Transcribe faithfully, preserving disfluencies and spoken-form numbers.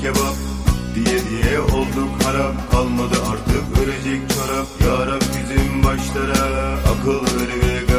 kebap diye diye olduk harap, kalmadı artık örecek çorap. Ya Rab bizim başlara akıl ver ve